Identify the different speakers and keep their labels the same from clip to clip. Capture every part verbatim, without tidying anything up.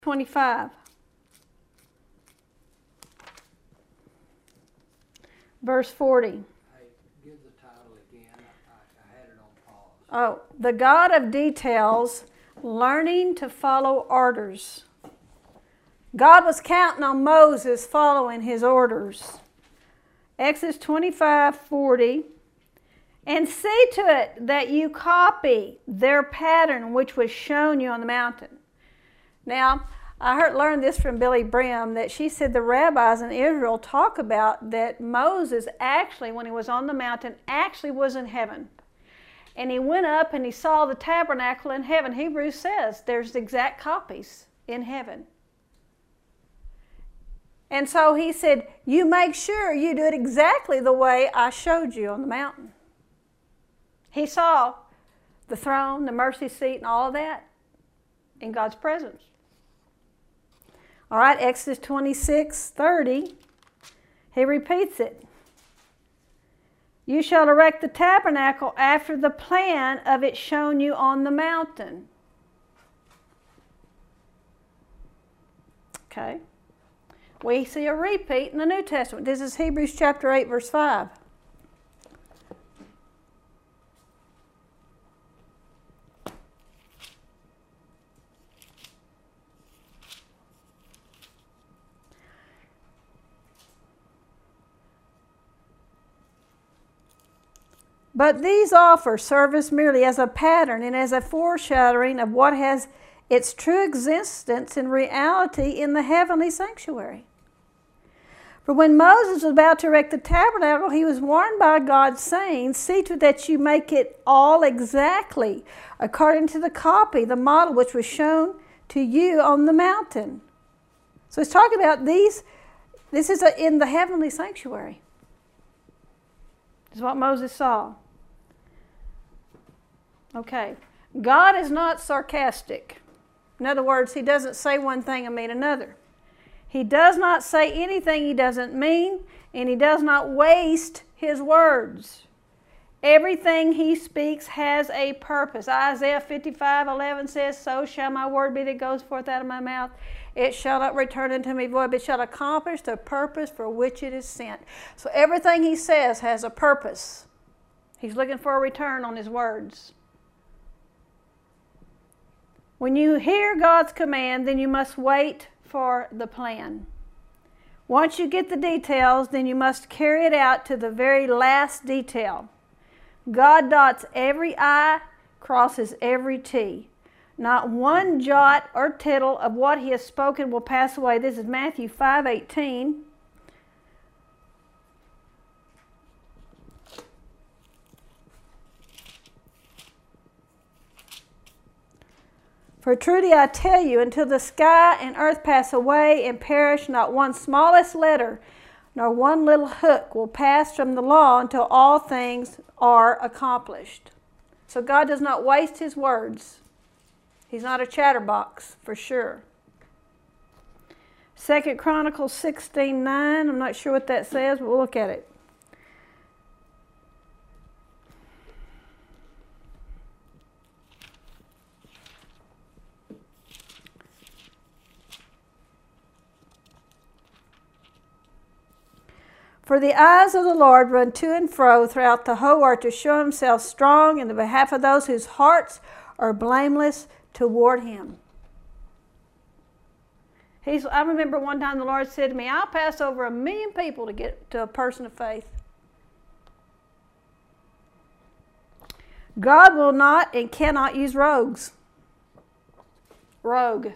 Speaker 1: twenty-five. Verse forty.
Speaker 2: Hey, give the title again. I, I had it on pause.
Speaker 1: Oh, the God of details, learning to follow orders. God was counting on Moses following his orders. Exodus twenty-five forty. And see to it that you copy their pattern which was shown you on the mountain. Now, I heard learned this from Billy Brim, that she said the rabbis in Israel talk about that Moses actually, when he was on the mountain, actually was in heaven. And he went up and he saw the tabernacle in heaven. Hebrews says there's exact copies in heaven. And so he said, you make sure you do it exactly the way I showed you on the mountain. He saw the throne, the mercy seat, and all of that in God's presence. All right, Exodus twenty-six thirty, he repeats it. You shall erect the tabernacle after the plan of it shown you on the mountain. Okay. We see a repeat in the New Testament. This is Hebrews chapter eight, verse five. But these offer service merely as a pattern and as a foreshadowing of what has its true existence in reality in the heavenly sanctuary. For when Moses was about to erect the tabernacle, he was warned by God, saying, see to it that you make it all exactly according to the copy, the model which was shown to you on the mountain. So he's talking about these, this is a, in the heavenly sanctuary. This is what Moses saw. Okay. God is not sarcastic. In other words, he doesn't say one thing and mean another. He does not say anything he doesn't mean, and he does not waste his words. Everything he speaks has a purpose. Isaiah fifty-five eleven says, so shall my word be that goes forth out of my mouth. It shall not return unto me void, but it shall accomplish the purpose for which it is sent. So everything he says has a purpose. He's looking for a return on his words. When you hear God's command, then you must wait for the plan. Once you get the details, then you must carry it out to the very last detail. God dots every I, crosses every T. Not one jot or tittle of what he has spoken will pass away. This is Matthew five eighteen. For truly I tell you, until the sky and earth pass away and perish, not one smallest letter, nor one little hook will pass from the law until all things are accomplished. So God does not waste his words. He's not a chatterbox, for sure. Second Chronicles sixteen nine, I'm not sure what that says, but we'll look at it. For the eyes of the Lord run to and fro throughout the whole earth to show himself strong in the behalf of those whose hearts are blameless toward him. He's, I remember one time the Lord said to me, I'll pass over a million people to get to a person of faith. God will not and cannot use rogues. Rogue.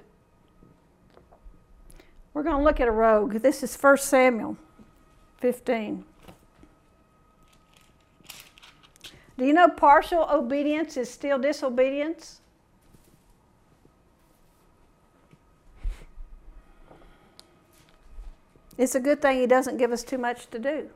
Speaker 1: We're going to look at a rogue. This is First Samuel fifteen. Do you know partial obedience is still disobedience? It's a good thing he doesn't give us too much to do.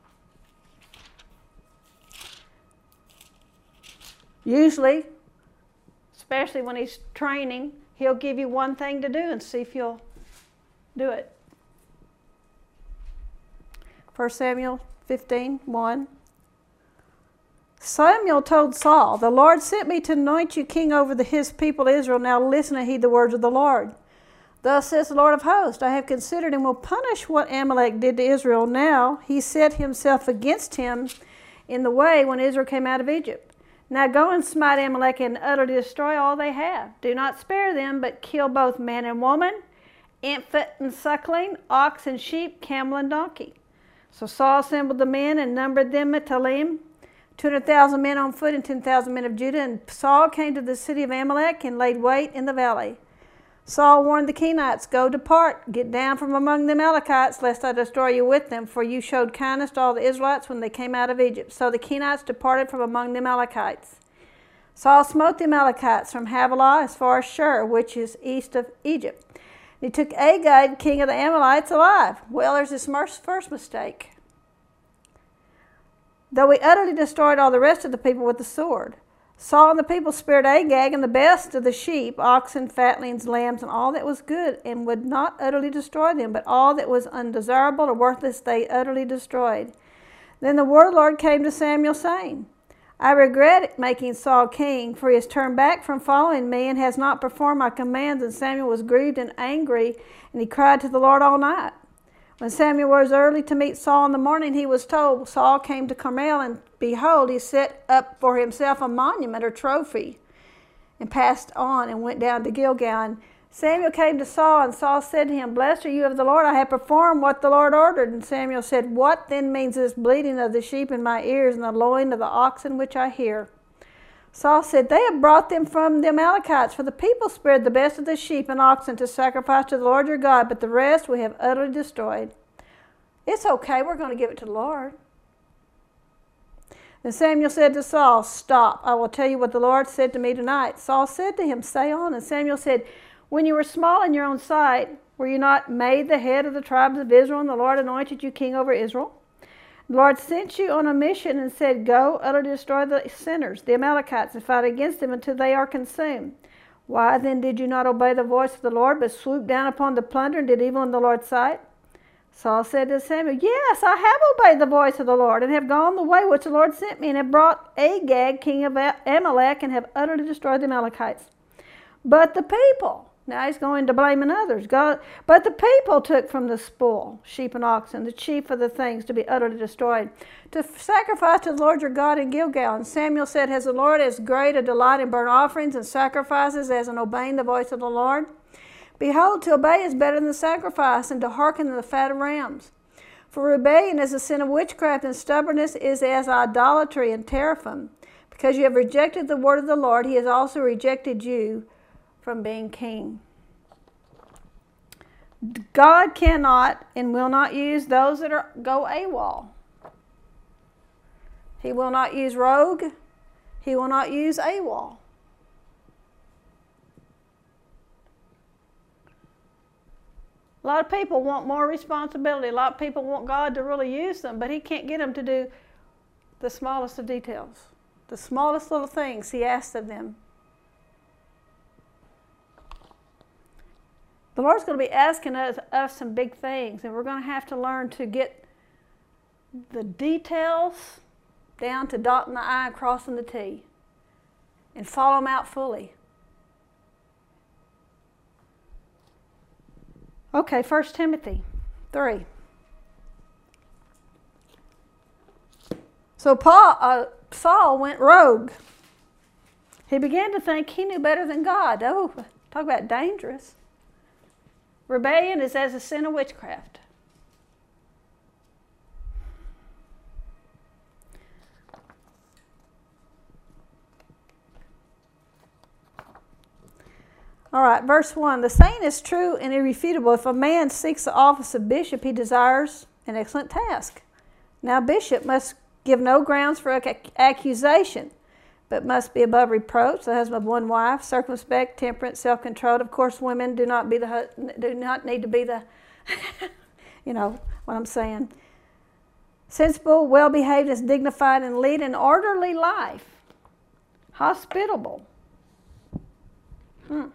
Speaker 1: Usually, especially when he's training, he'll give you one thing to do and see if you'll do it. First Samuel fifteen one. Samuel told Saul, the Lord sent me to anoint you king over the, his people Israel. Now listen and heed the words of the Lord. Thus says the Lord of hosts, I have considered and will punish what Amalek did to Israel. Now he set himself against him in the way when Israel came out of Egypt. Now go and smite Amalek and utterly destroy all they have. Do not spare them, but kill both man and woman, infant and suckling, ox and sheep, camel and donkey. So Saul assembled the men and numbered them at Telaim, two hundred thousand men on foot and ten thousand men of Judah. And Saul came to the city of Amalek and laid wait in the valley. Saul warned the Kenites, Go depart, get down from among the Amalekites, lest I destroy you with them, for you showed kindness to all the Israelites when they came out of Egypt. So the Kenites departed from among the Amalekites. Saul smote the Amalekites from Havilah as far as Shur, which is east of Egypt. And he took Agag, king of the Amalekites, alive. Well, there's this first mistake. Though he utterly destroyed all the rest of the people with the sword. Saul and the people spared Agag and the best of the sheep, oxen, fatlings, lambs, and all that was good, and would not utterly destroy them, but all that was undesirable or worthless they utterly destroyed. Then the word of the Lord came to Samuel, saying, I regret making Saul king, for he has turned back from following me and has not performed my commands. And Samuel was grieved and angry, and he cried to the Lord all night. When Samuel rose early to meet Saul in the morning, he was told, Saul came to Carmel, and behold, he set up for himself a monument or trophy, and passed on and went down to Gilgal. And Samuel came to Saul, and Saul said to him, Blessed are you of the Lord, I have performed what the Lord ordered. And Samuel said, What then means this bleating of the sheep in my ears and the lowing of the oxen which I hear? Saul said, They have brought them from the Amalekites, for the people spared the best of the sheep and oxen to sacrifice to the Lord your God, but the rest we have utterly destroyed. It's okay, we're going to give it to the Lord. Then Samuel said to Saul, Stop, I will tell you what the Lord said to me tonight. Saul said to him, Say on. And Samuel said, When you were small in your own sight, were you not made the head of the tribes of Israel, and the Lord anointed you king over Israel? The Lord sent you on a mission and said, Go, utterly destroy the sinners, the Amalekites, and fight against them until they are consumed. Why then did you not obey the voice of the Lord, but swooped down upon the plunder and did evil in the Lord's sight? Saul said to Samuel, Yes, I have obeyed the voice of the Lord, and have gone the way which the Lord sent me, and have brought Agag, king of Amalek, and have utterly destroyed the Amalekites. But the people... Now he's going to blaming others. God, but the people took from the spoil, sheep and oxen, the chief of the things to be utterly destroyed, to sacrifice to the Lord your God in Gilgal. And Samuel said, Has the Lord as great a delight in burnt offerings and sacrifices as in obeying the voice of the Lord? Behold, to obey is better than sacrifice, and to hearken than the fat of rams. For rebellion is a sin of witchcraft, and stubbornness is as idolatry and teraphim. Because you have rejected the word of the Lord, he has also rejected you from being king. God cannot and will not use those that are go AWOL. He will not use rogue. He will not use AWOL. A lot of people want more responsibility. A lot of people want God to really use them, but he can't get them to do the smallest of details. The smallest little things he asks of them. The Lord's going to be asking us, us some big things, and we're going to have to learn to get the details down to dotting the I and crossing the T, and follow them out fully. Okay, First Timothy three. So Paul, uh, Saul went rogue. He began to think he knew better than God. Oh, talk about dangerous. Rebellion is as a sin of witchcraft. All right, verse one. The saying is true and irrefutable. If a man seeks the office of bishop, he desires an excellent task. Now, bishop must give no grounds for accusation, but must be above reproach, the husband of one wife, circumspect, temperate, self-controlled. Of course, women do not be the do not need to be the, you know what I'm saying. Sensible, well-behaved, is dignified, and lead an orderly life. Hospitable. Hmm.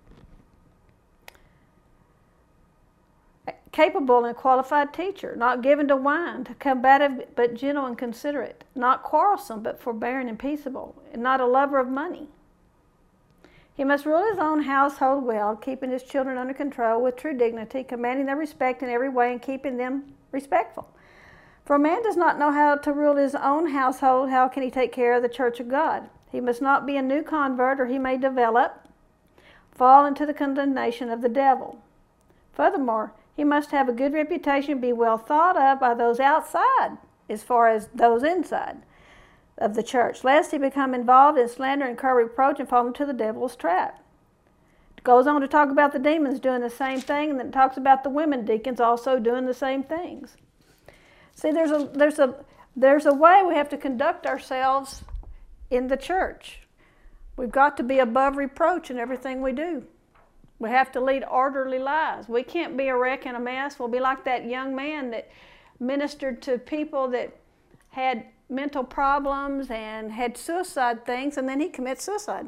Speaker 1: Capable and qualified teacher, not given to wine, to combative but gentle and considerate, not quarrelsome but forbearing and peaceable, and not a lover of money. He must rule his own household well, keeping his children under control with true dignity, commanding their respect in every way and keeping them respectful. For a man does not know how to rule his own household, how can he take care of the church of God? He must not be a new convert, or he may develop, fall into the condemnation of the devil. Furthermore, he must have a good reputation, be well thought of by those outside as far as those inside of the church, lest he become involved in slander, incur reproach, and fall into the devil's trap. It goes on to talk about the demons doing the same thing, and then it talks about the women deacons also doing the same things. See, there's a there's a there's a way we have to conduct ourselves in the church. We've got to be above reproach in everything we do. We have to lead orderly lives. We can't be a wreck and a mess. We'll be like that young man that ministered to people that had mental problems and had suicide things, and then he commits suicide.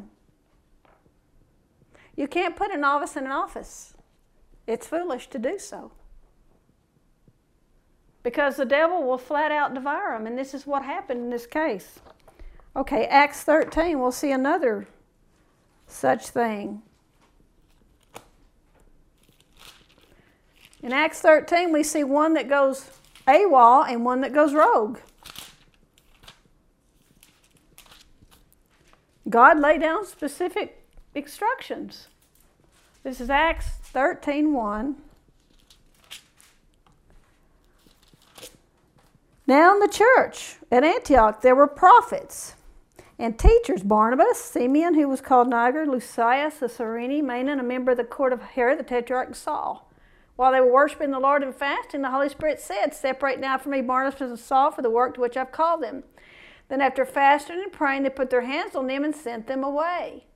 Speaker 1: You can't put a novice in an office. It's foolish to do so. Because the devil will flat out devour them, and this is what happened in this case. Okay, Acts thirteen, we'll see another such thing. In Acts thirteen, we see one that goes AWOL and one that goes rogue. God laid down specific instructions. This is Acts thirteen one. Now in the church at Antioch there were prophets and teachers, Barnabas, Simeon, who was called Niger, Lucius, the Cyrene, Manaen, a member of the court of Herod, the tetrarch, and Saul. While they were worshiping the Lord and fasting, the Holy Spirit said, "Separate now from me Barnabas and Saul for the work to which I've called them." Then after fasting and praying, they put their hands on them and sent them away.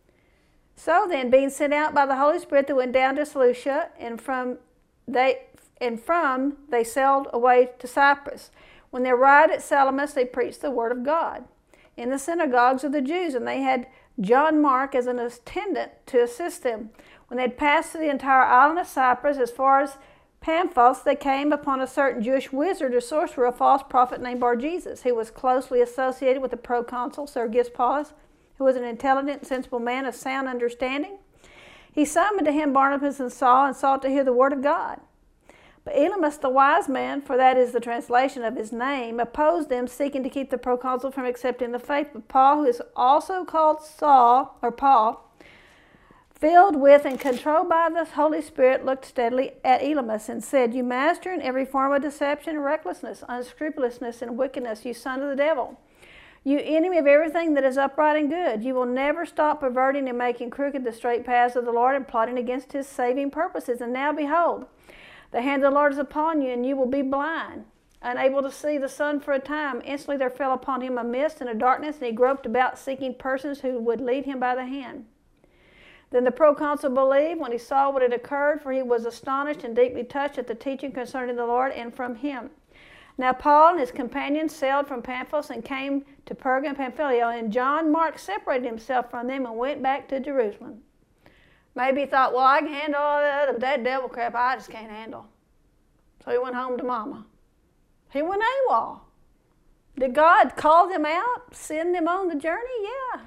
Speaker 1: So then, being sent out by the Holy Spirit, they went down to Seleucia, and from they and from they sailed away to Cyprus. When they arrived at Salamis, they preached the word of God in the synagogues of the Jews, and they had John Mark as an attendant to assist them. When they had passed through the entire island of Cyprus as far as Paphos, they came upon a certain Jewish wizard or sorcerer, a false prophet named Bar-Jesus. He was closely associated with the proconsul, Sergius Paulus, who was an intelligent and sensible man of sound understanding. He summoned to him Barnabas and Saul and sought to hear the word of God. But Elymas, the wise man, for that is the translation of his name, opposed them, seeking to keep the proconsul from accepting the faith. But Paul, who is also called Saul, or Paul, filled with and controlled by the Holy Spirit, looked steadily at Elymas and said, "You master in every form of deception and recklessness, unscrupulousness and wickedness, you son of the devil. You enemy of everything that is upright and good. You will never stop perverting and making crooked the straight paths of the Lord and plotting against his saving purposes. And now behold, the hand of the Lord is upon you, and you will be blind, unable to see the sun for a time." Instantly there fell upon him a mist and a darkness, and he groped about seeking persons who would lead him by the hand. Then the proconsul believed when he saw what had occurred, for he was astonished and deeply touched at the teaching concerning the Lord and from him. Now Paul and his companions sailed from Paphos and came to Perga and Pamphylia, and John Mark separated himself from them and went back to Jerusalem. Maybe he thought, well, I can handle all that, that devil crap I just can't handle. So he went home to mama. He went AWOL. Did God call them out, send them on the journey? Yeah.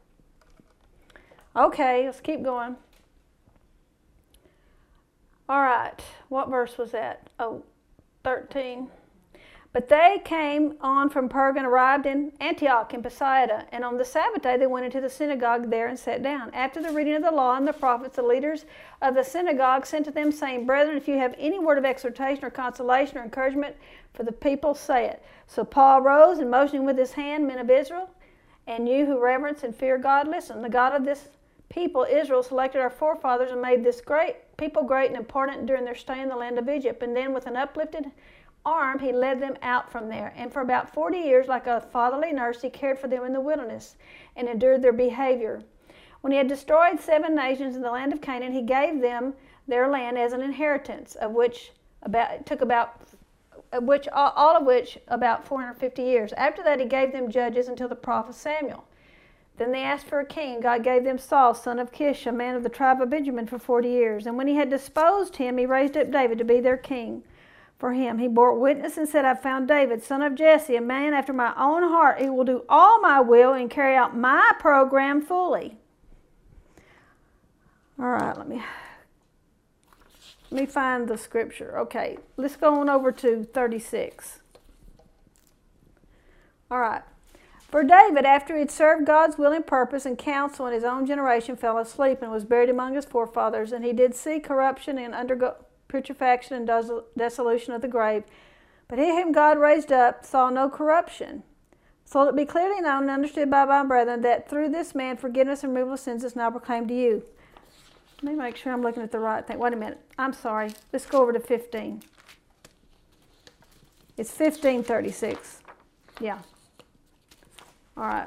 Speaker 1: Okay, let's keep going. All right, what verse was that? Oh, thirteen. But they came on from Perga and arrived in Antioch in Pisidia, and on the Sabbath day they went into the synagogue there and sat down. After the reading of the law and the prophets, the leaders of the synagogue sent to them, saying, "Brethren, if you have any word of exhortation or consolation or encouragement for the people, say it." So Paul rose and motioning with his hand, "Men of Israel, and you who reverence and fear God, listen. The God of this people, Israel, selected our forefathers and made this great people great and important during their stay in the land of Egypt. And then with an uplifted arm, he led them out from there. And for about forty years, like a fatherly nurse, he cared for them in the wilderness and endured their behavior. When he had destroyed seven nations in the land of Canaan, he gave them their land as an inheritance, of which about it took about of which all of which about four hundred fifty years. After that, he gave them judges until the prophet Samuel. Then they asked for a king. God gave them Saul, son of Kish, a man of the tribe of Benjamin, for forty years. And when he had disposed him, he raised up David to be their king. For him he bore witness and said, "I found David, son of Jesse, a man after my own heart. He will do all my will and carry out my program fully." All right, let me let me find the scripture. Okay, let's go on over to thirty-six. All right. For David, after he had served God's will and purpose and counsel in his own generation, fell asleep and was buried among his forefathers, and he did see corruption and undergo putrefaction and des- dissolution of the grave. But he whom God raised up saw no corruption. So let it be clearly known and understood by my brethren that through this man forgiveness and removal of sins is now proclaimed to you. Let me make sure I'm looking at the right thing. Wait a minute. I'm sorry. Let's go over to fifteen. It's fifteen thirty-six. Yeah. All right.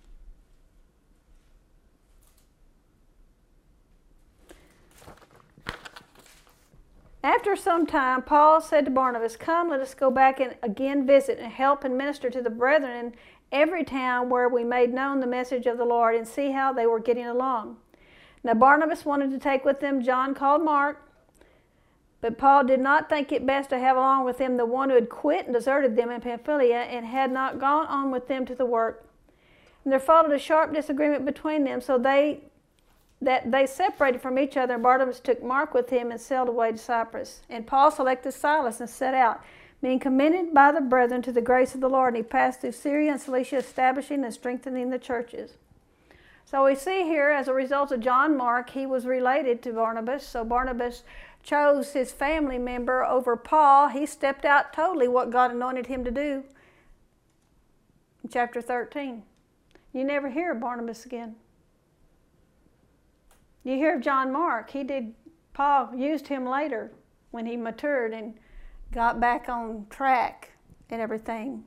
Speaker 1: After some time, Paul said to Barnabas, "Come, let us go back and again visit and help and minister to the brethren in every town where we made known the message of the Lord and see how they were getting along." Now Barnabas wanted to take with them John called Mark, but Paul did not think it best to have along with him the one who had quit and deserted them in Pamphylia and had not gone on with them to the work. And there followed a sharp disagreement between them, so they that they separated from each other, and Barnabas took Mark with him and sailed away to Cyprus. And Paul selected Silas and set out, being commended by the brethren to the grace of the Lord. And he passed through Syria and Cilicia, establishing and strengthening the churches. So we see here, as a result of John Mark, he was related to Barnabas. So Barnabas chose his family member over Paul. He stepped out totally what God anointed him to do. In chapter thirteen. You never hear of Barnabas again. You hear of John Mark. He did, Paul used him later when he matured and got back on track and everything.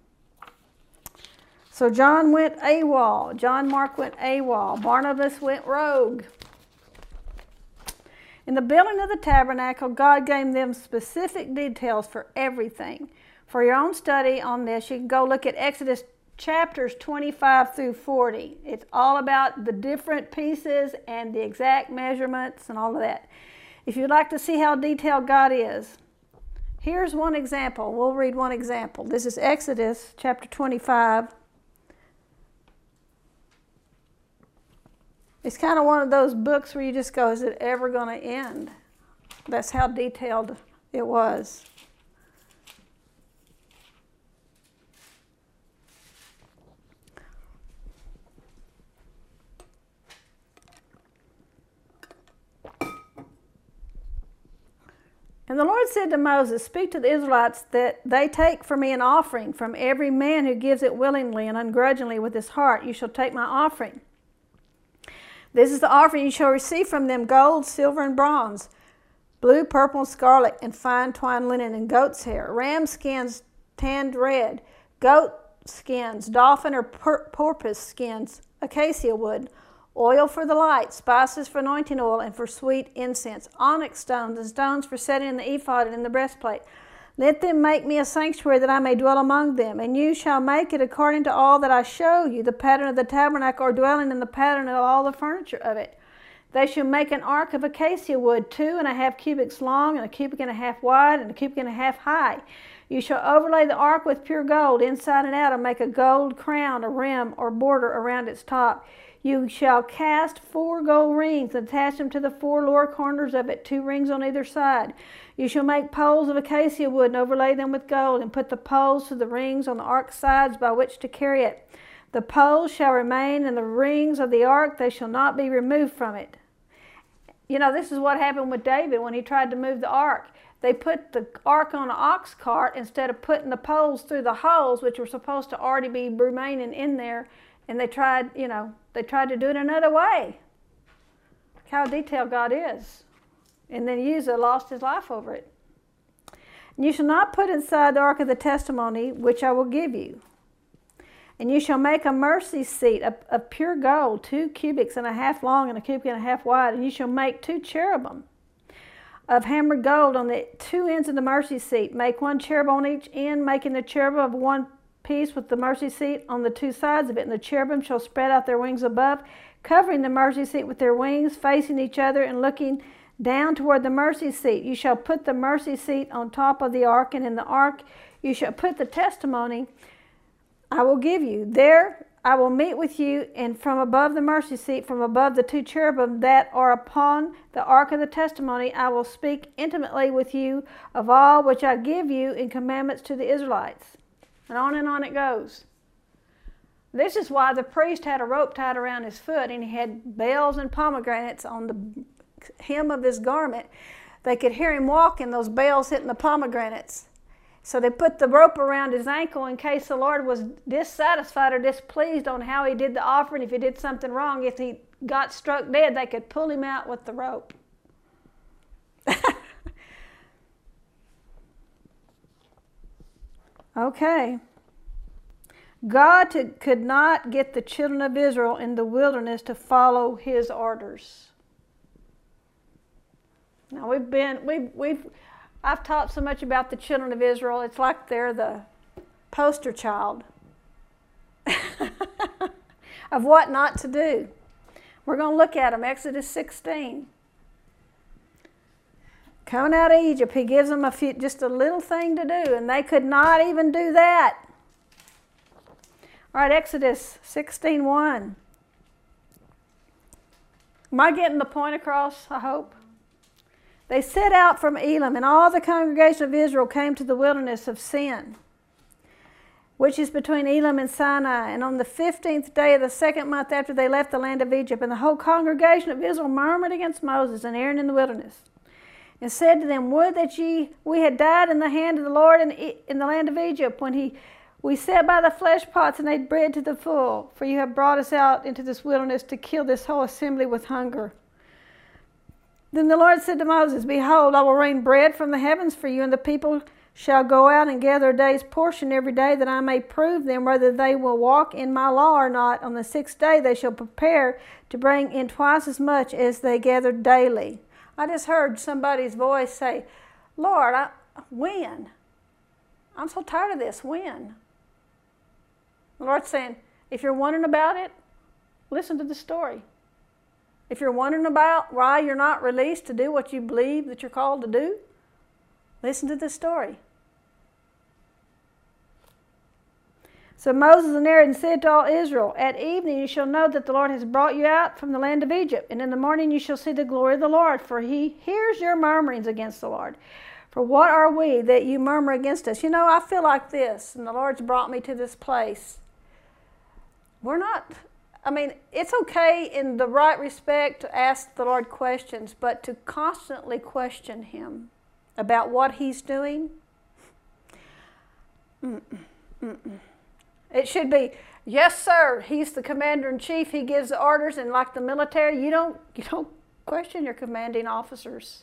Speaker 1: So John went AWOL. John Mark went AWOL. Barnabas went rogue. In the building of the tabernacle, God gave them specific details for everything. For your own study on this, you can go look at Exodus chapters twenty-five through forty. It's all about the different pieces and the exact measurements and all of that. If you'd like to see how detailed God is, here's one example. We'll read one example. This is Exodus chapter twenty-five. It's kind of one of those books where you just go, is it ever going to end? That's how detailed it was. And the Lord said to Moses, "Speak to the Israelites that they take for me an offering. From every man who gives it willingly and ungrudgingly with his heart, you shall take my offering. This is the offering you shall receive from them: gold, silver, and bronze, blue, purple, and scarlet, and fine twined linen, and goat's hair, ram skins tanned red, goat skins, dolphin or por- porpoise skins, acacia wood, oil for the light, spices for anointing oil, and for sweet incense, onyx stones and stones for setting in the ephod and in the breastplate. Let them make me a sanctuary that I may dwell among them. And you shall make it according to all that I show you, the pattern of the tabernacle or dwelling, and the pattern of all the furniture of it. They shall make an ark of acacia wood, two and a half cubits long, and a cubit and a half wide, and a cubit and a half high. You shall overlay the ark with pure gold, inside and out, and make a gold crown, a rim, or border around its top. You shall cast four gold rings and attach them to the four lower corners of it, two rings on either side. You shall make poles of acacia wood and overlay them with gold, and put the poles to the rings on the ark's sides by which to carry it. The poles shall remain in the rings of the ark, they shall not be removed from it." You know, this is what happened with David when he tried to move the ark. They put the ark on an ox cart instead of putting the poles through the holes, which were supposed to already be remaining in there. And they tried, you know, they tried to do it another way. Look how detailed God is. And then Uzzah lost his life over it. "And you shall not put inside the ark of the testimony, which I will give you. And you shall make a mercy seat of, of pure gold, two cubits and a half long and a cubit and a half wide. And you shall make two cherubim of hammered gold on the two ends of the mercy seat. Make one cherub on each end, making the cherubim of one piece with the mercy seat on the two sides of it. And the cherubim shall spread out their wings above, covering the mercy seat with their wings, facing each other and looking down toward the mercy seat. You shall put the mercy seat on top of the ark, and in the ark you shall put the testimony I will give you. There I will meet with you, and from above the mercy seat, from above the two cherubim that are upon the ark of the testimony, I will speak intimately with you of all which I give you in commandments to the Israelites. And on and on it goes. This is why the priest had a rope tied around his foot, and he had bells and pomegranates on the hem of his garment. They could hear him walking, those bells hitting the pomegranates. So they put the rope around his ankle in case the Lord was dissatisfied or displeased on how he did the offering. If he did something wrong, if he got struck dead, they could pull him out with the rope. Okay. God to, could not get the children of Israel in the wilderness to follow his orders. Now we've been, we've, we've, I've taught so much about the children of Israel, it's like they're the poster child of what not to do. We're going to look at them, Exodus sixteen. Coming out of Egypt, he gives them a few, just a little thing to do, and they could not even do that. All right, Exodus sixteen one. Am I getting the point across, I hope? They set out from Elim, and all the congregation of Israel came to the wilderness of Sin, which is between Elim and Sinai. And on the fifteenth day of the second month after they left the land of Egypt, and the whole congregation of Israel murmured against Moses and Aaron in the wilderness, and said to them, would that ye we had died in the hand of the Lord in, in the land of Egypt, when he we sat by the flesh pots and ate bread to the full, for you have brought us out into this wilderness to kill this whole assembly with hunger. Then the Lord said to Moses, behold, I will rain bread from the heavens for you, and the people shall go out and gather a day's portion every day, that I may prove them whether they will walk in my law or not. On the sixth day they shall prepare to bring in twice as much as they gathered daily. I just heard somebody's voice say, Lord, I, when? I'm so tired of this. When? The Lord's saying, if you're wondering about it, listen to the story. If you're wondering about why you're not released to do what you believe that you're called to do, listen to the story. So Moses and Aaron said to all Israel, at evening you shall know that the Lord has brought you out from the land of Egypt, and in the morning you shall see the glory of the Lord, for he hears your murmurings against the Lord. For what are we that you murmur against us? You know, I feel like this, and the Lord's brought me to this place. We're not... I mean, it's okay in the right respect to ask the Lord questions, but to constantly question him about what he's doing, mm-mm, mm-mm. It should be, yes, sir, he's the commander-in-chief, he gives the orders, and like the military, you don't, you don't question your commanding officers.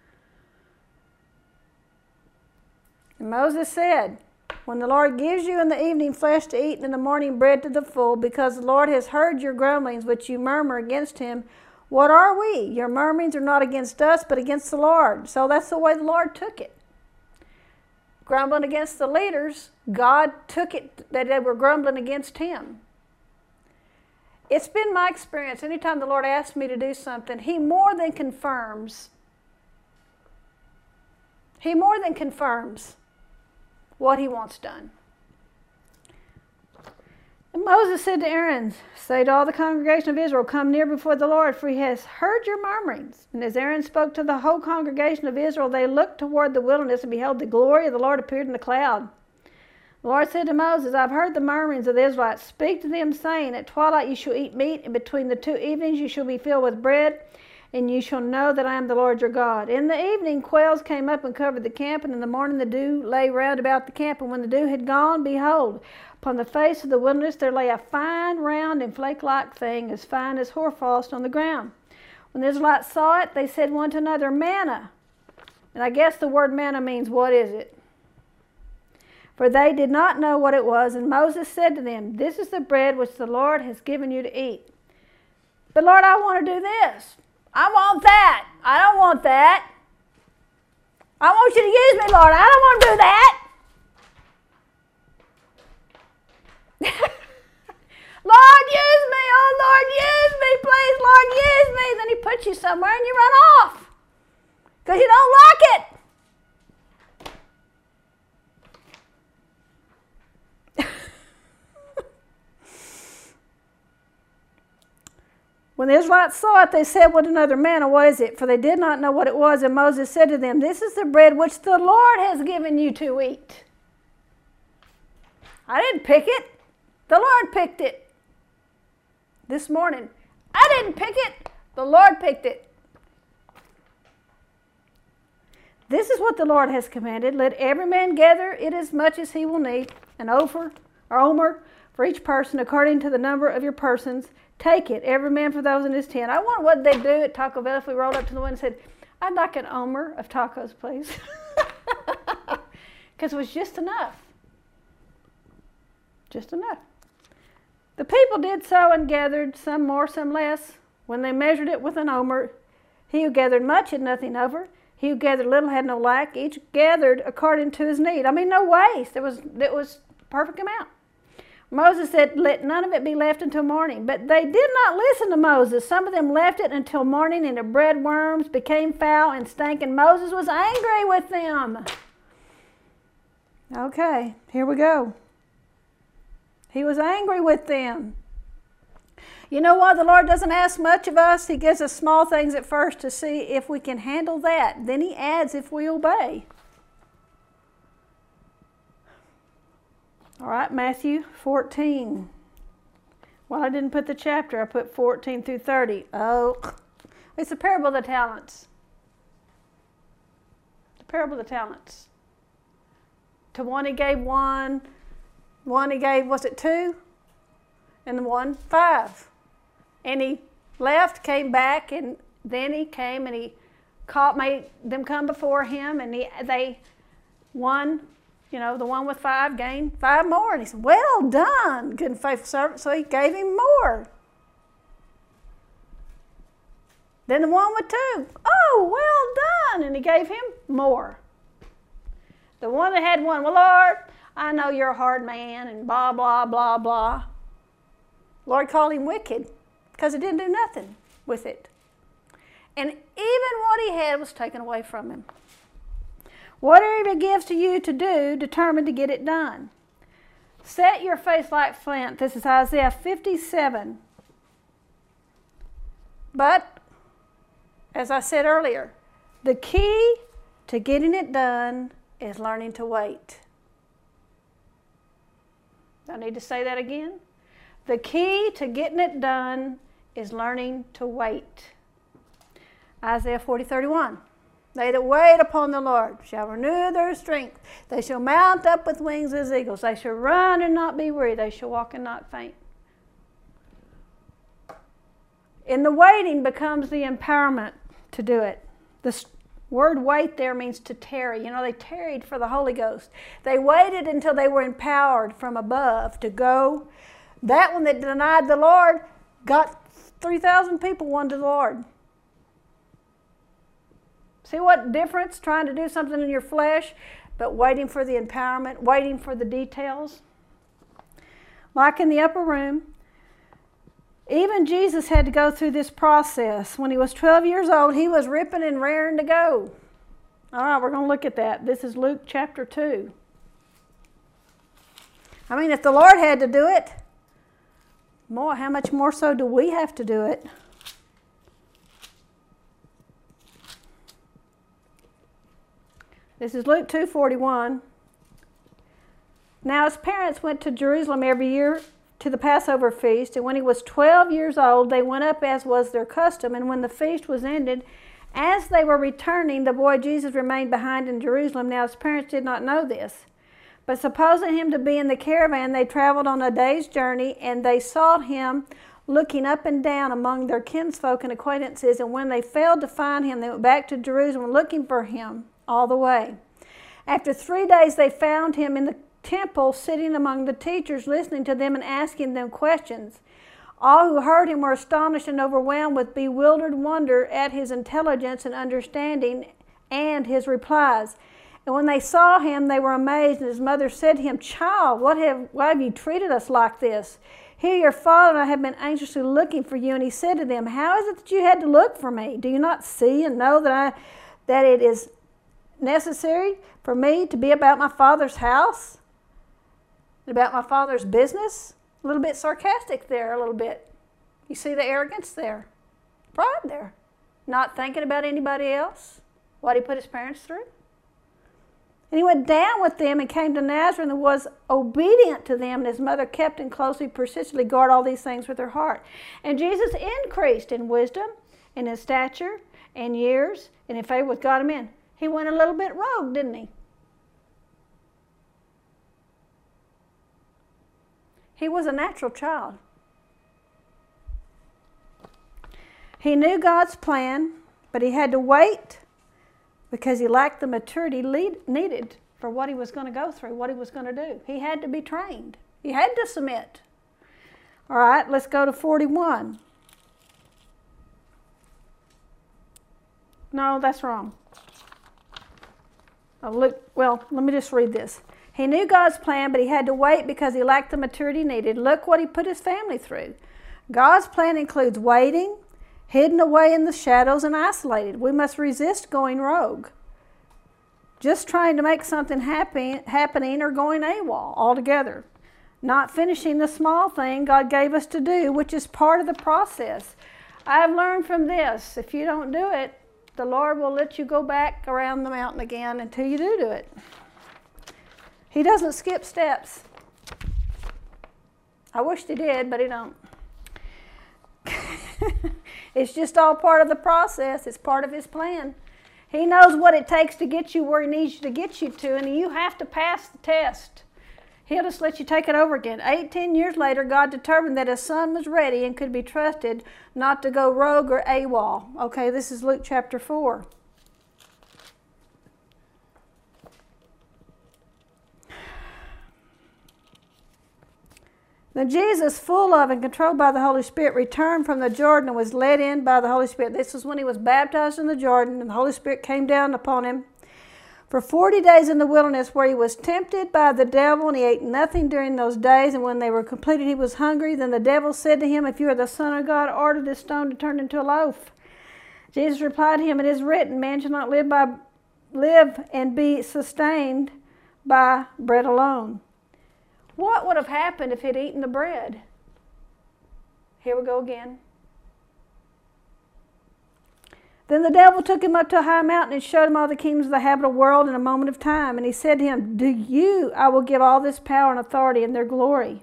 Speaker 1: And Moses said, when the Lord gives you in the evening flesh to eat, and in the morning bread to the full, because the Lord has heard your grumblings which you murmur against him, what are we? Your murmurings are not against us, but against the Lord. So that's the way the Lord took it. Grumbling against the leaders, God took it that they were grumbling against him. It's been my experience, anytime the Lord asks me to do something, he more than confirms. He more than confirms what he wants done. And Moses said to Aaron, say to all the congregation of Israel, come near before the Lord, for he has heard your murmurings. And as Aaron spoke to the whole congregation of Israel, they looked toward the wilderness, and behold, the glory of the Lord appeared in the cloud. The Lord said to Moses, I've heard the murmurings of the Israelites. Speak to them, saying, at twilight you shall eat meat, and between the two evenings you shall be filled with bread, and you shall know that I am the Lord your God. In the evening quails came up and covered the camp, and in the morning the dew lay round about the camp. And when the dew had gone, behold, upon the face of the wilderness there lay a fine, round, and flake-like thing, as fine as hoarfrost on the ground. When the Israelites saw it, they said one to another, manna. And I guess the word manna means, what is it? For they did not know what it was. And Moses said to them, this is the bread which the Lord has given you to eat. But Lord, I want to do this. I want that. I don't want that. I want you to use me, Lord. I don't want to do that. Lord, use me. Oh, Lord, use me. Please, Lord, use me. Then he puts you somewhere and you run off because you don't like it. When the Israelites saw it, they said one another, "Manna, what is it?" For they did not know what it was. And Moses said to them, "This is the bread which the Lord has given you to eat." I didn't pick it. The Lord picked it. This morning, I didn't pick it. The Lord picked it. This is what the Lord has commanded. Let every man gather it as much as he will need, an omer or omer for each person, according to the number of your persons. Take it, every man for those in his tent. I wonder what they'd do at Taco Bell if we rolled up to the one and said, "I'd like an omer of tacos, please." Because it was just enough. Just enough. The people did so and gathered, some more, some less. When they measured it with an omer, he who gathered much had nothing over. He who gathered little had no lack. Each gathered according to his need. I mean, no waste. There was, it was perfect amount. Moses said, "Let none of it be left until morning." But they did not listen to Moses. Some of them left it until morning, and the bread worms became foul and stank, and Moses was angry with them. Okay, here we go. He was angry with them. You know what? The Lord doesn't ask much of us. He gives us small things at first to see if we can handle that. Then he adds if we obey. All right, Matthew fourteen. Well, I didn't put the chapter. I put fourteen through thirty. Oh, it's the parable of the talents. The parable of the talents. To one he gave one. One he gave, was it two? And the one, five. And he left, came back, and then he came and he caught, made them come before him, and he, they, one, you know, the one with five gained five more. And he said, "Well done, good and faithful servant." So he gave him more. Then the one with two, "Oh, well done." And he gave him more. The one that had one, "Well, Lord, I know you're a hard man," and blah, blah, blah, blah. Lord called him wicked because he didn't do nothing with it. And even what he had was taken away from him. Whatever he gives to you to do, determined to get it done. Set your face like flint. This is Isaiah fifty-seven. But, as I said earlier, the key to getting it done is learning to wait. I need to say that again. The key to getting it done is learning to wait. Isaiah forty thirty-one. They that wait upon the Lord shall renew their strength. They shall mount up with wings as eagles. They shall run and not be weary. They shall walk and not faint. In the waiting becomes the empowerment to do it. The word wait there means to tarry. You know, they tarried for the Holy Ghost. They waited until they were empowered from above to go. That one that denied the Lord got three thousand people won to the Lord. See what difference? Trying to do something in your flesh, but waiting for the empowerment, waiting for the details. Like in the upper room, even Jesus had to go through this process. When he was twelve years old, he was ripping and raring to go. All right, we're going to look at that. This is Luke chapter two. I mean, if the Lord had to do it, more, how much more so do we have to do it? This is Luke two forty-one. Now his parents went to Jerusalem every year to the Passover feast, and when he was twelve years old, they went up as was their custom. And when the feast was ended, as they were returning, the boy Jesus remained behind in Jerusalem. Now his parents did not know this. But supposing him to be in the caravan, they traveled on a day's journey, and they sought him looking up and down among their kinsfolk and acquaintances. And when they failed to find him, they went back to Jerusalem looking for him all the way. After three days, they found him in the temple, sitting among the teachers, listening to them and asking them questions. All who heard him were astonished and overwhelmed with bewildered wonder at his intelligence and understanding and his replies. And when they saw him, they were amazed. And his mother said to him, "Child, what have, why have you treated us like this? Here your father and I have been anxiously looking for you." And he said to them, "How is it that you had to look for me? Do you not see and know that I that it is necessary for me to be about my Father's house? About my Father's business?" A little bit sarcastic there, a little bit. You see the arrogance there. Pride there. Not thinking about anybody else, what he put his parents through. And he went down with them and came to Nazareth and was obedient to them. And his mother kept him closely, persistently guard all these things with her heart. And Jesus increased in wisdom, and in stature, and years, and in favor with God and men. He went a little bit rogue, didn't he? He was a natural child. He knew God's plan, but he had to wait because he lacked the maturity lead, needed for what he was going to go through, what he was going to do. He had to be trained. He had to submit. All right, let's go to forty-one. No, that's wrong. Oh, look, well, let me just read this. He knew God's plan, but he had to wait because he lacked the maturity needed. Look what he put his family through. God's plan includes waiting, hidden away in the shadows, and isolated. We must resist going rogue. Just trying to make something happen, happening or going AWOL altogether. Not finishing the small thing God gave us to do, which is part of the process. I've learned from this, if you don't do it, the Lord will let you go back around the mountain again until you do do it. He doesn't skip steps. I wish he did, but he don't. It's just all part of the process. It's part of his plan. He knows what it takes to get you where he needs you to get you to, and you have to pass the test. He'll just let you take it over again. Eighteen years later, God determined that his son was ready and could be trusted not to go rogue or AWOL. Okay, this is Luke chapter four. Then Jesus, full of and controlled by the Holy Spirit, returned from the Jordan and was led in by the Holy Spirit. This was when he was baptized in the Jordan, and the Holy Spirit came down upon him. For forty days in the wilderness, where he was tempted by the devil, and he ate nothing during those days. And when they were completed, he was hungry. Then the devil said to him, "If you are the Son of God, order this stone to turn into a loaf." Jesus replied to him, "It is written, man shall not live by live and be sustained by bread alone." What would have happened if he'd eaten the bread? Here we go again. Then the devil took him up to a high mountain and showed him all the kingdoms of the habitable world in a moment of time. And he said to him, "To you I will give all this power and authority and their glory.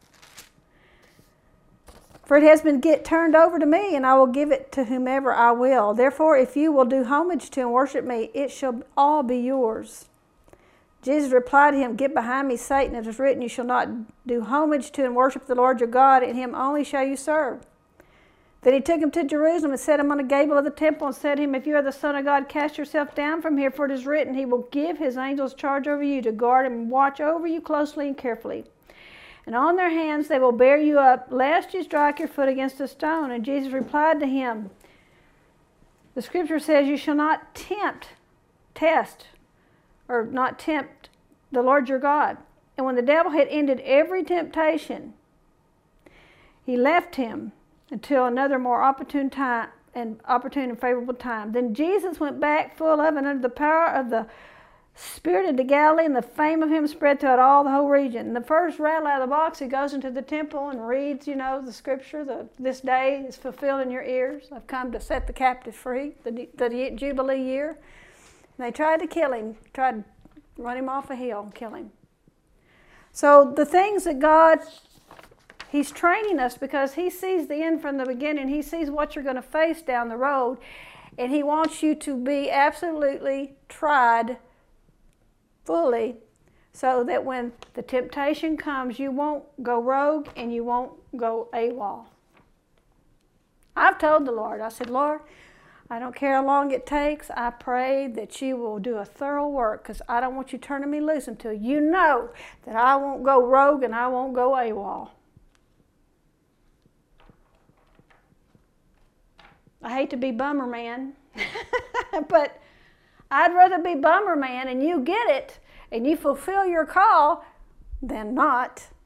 Speaker 1: For it has been get turned over to me, and I will give it to whomever I will. Therefore, if you will do homage to and worship me, it shall all be yours." Jesus replied to him, "Get behind me, Satan. It is written, you shall not do homage to and worship the Lord your God, and him only shall you serve." Then he took him to Jerusalem and set him on a gable of the temple and said to him, "If you are the Son of God, cast yourself down from here, for it is written, he will give his angels charge over you to guard and watch over you closely and carefully. And on their hands they will bear you up, lest you strike your foot against a stone." And Jesus replied to him, the scripture says, "You shall not tempt, test, or not tempt the Lord your God." And when the devil had ended every temptation, he left him until another more opportune time and opportune and favorable time. Then Jesus went back full of and under the power of the Spirit into Galilee, and the fame of him spread throughout all the whole region. And the first rattle out of the box, he goes into the temple and reads, you know, the scripture, the, "This day is fulfilled in your ears. I've come to set the captive free," the, the Jubilee year. And they tried to kill him, tried to run him off a hill and kill him. So the things that God, he's training us because he sees the end from the beginning. He sees what you're going to face down the road. And he wants you to be absolutely tried fully so that when the temptation comes, you won't go rogue and you won't go AWOL. I've told the Lord, I said, "Lord, I don't care how long it takes. I pray that you will do a thorough work because I don't want you turning me loose until you know that I won't go rogue and I won't go AWOL." I hate to be bummer man, but I'd rather be bummer man and you get it and you fulfill your call than not.